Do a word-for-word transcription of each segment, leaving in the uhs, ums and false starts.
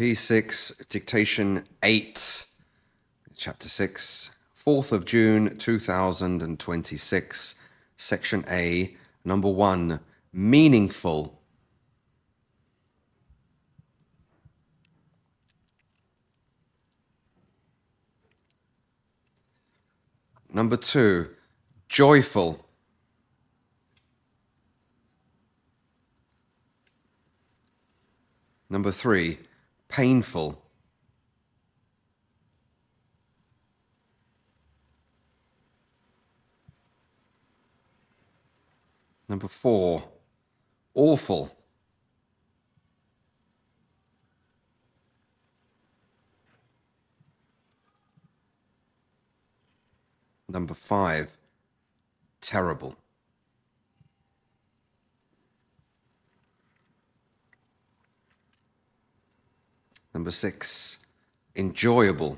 P six, Dictation eight, Chapter six, fourth of June two thousand twenty-six, Section A, Number one, meaningful. Number two, joyful. Number three, painful. Number four, awful. Number five, terrible. Number six, enjoyable.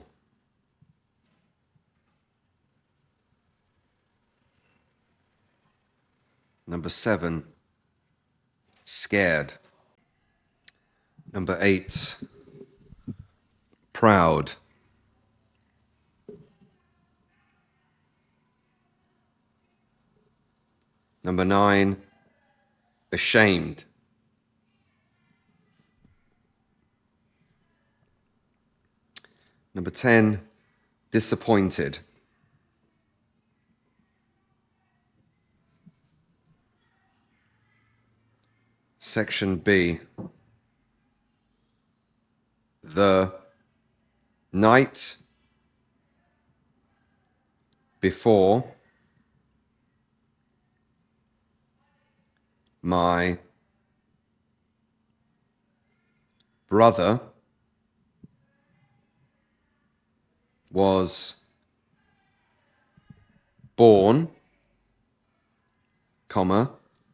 Number seven, scared. Number eight, proud. Number nine, ashamed. Number ten, disappointed. Section B, the night before my brother was born, comma,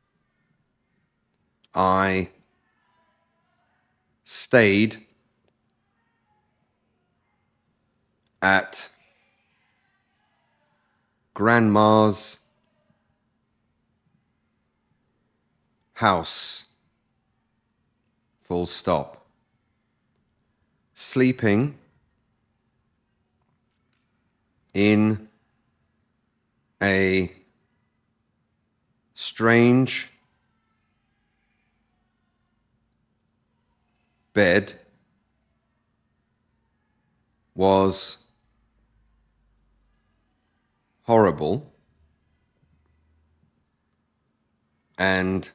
I stayed at grandma's house, full stop. Sleeping in a strange bed was horrible, and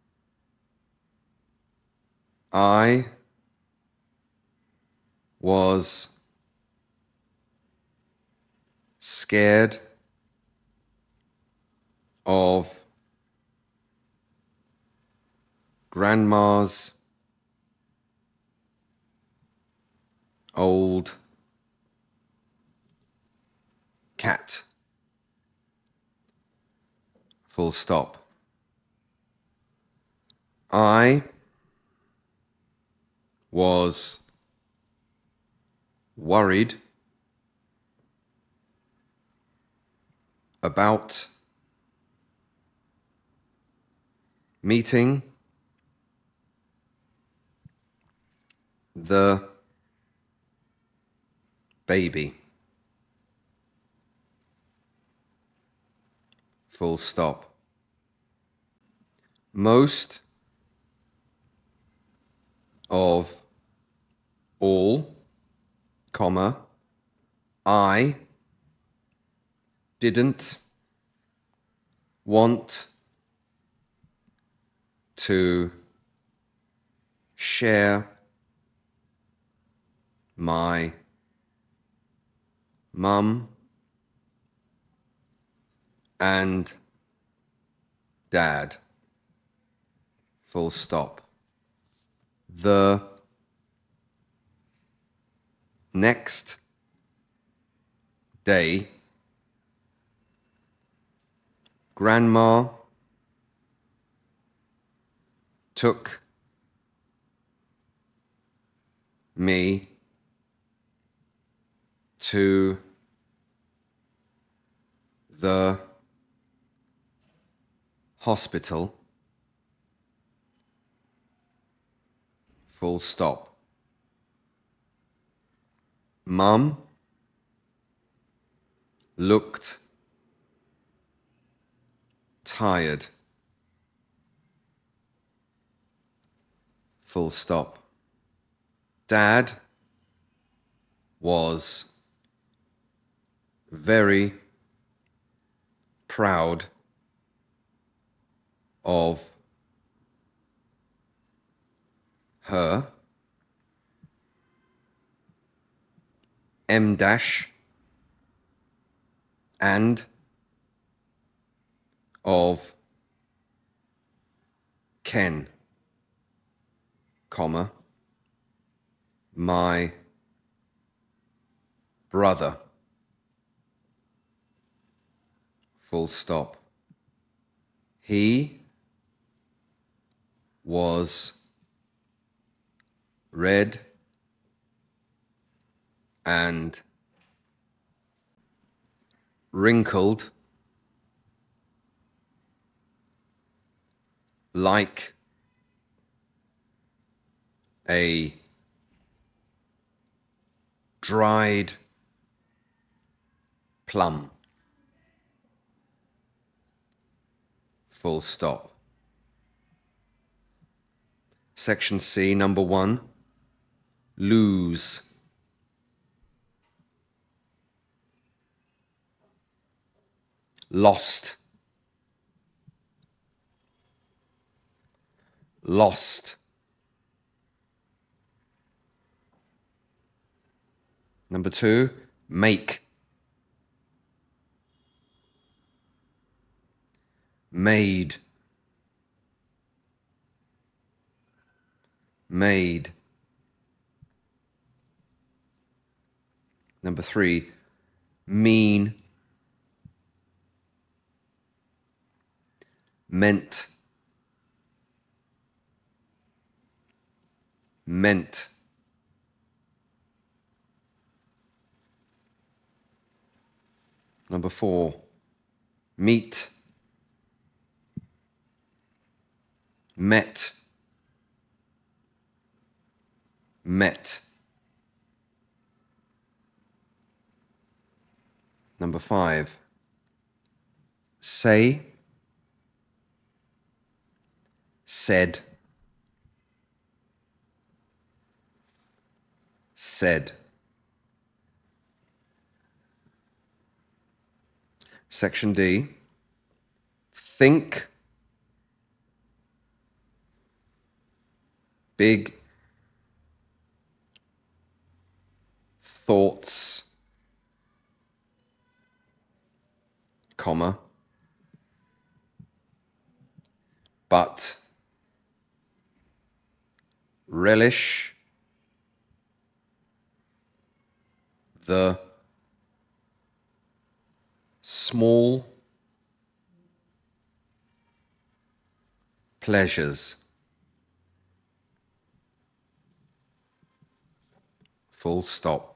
I was scared of grandma's old cat. Full stop. I was worried about meeting the baby. Full stop. Most of all, comma, I didn't want to share my mum and dad. Full stop. The next day, grandma took me to the hospital. Full stop. Mum looked tired. Full stop. Dad was very proud of her. M dash and of Ken, comma, my brother. Full stop. He was red and wrinkled like a dried plum. Full stop. Section C, number one, lose. Lost. Lost. Number two, make. Made. Made. Number three, mean. Meant. Meant. Number four, meet. Met. Met. Number five, say. Said. Said. Section D, think. Big thoughts, comma, but relish the small pleasures. Full stop.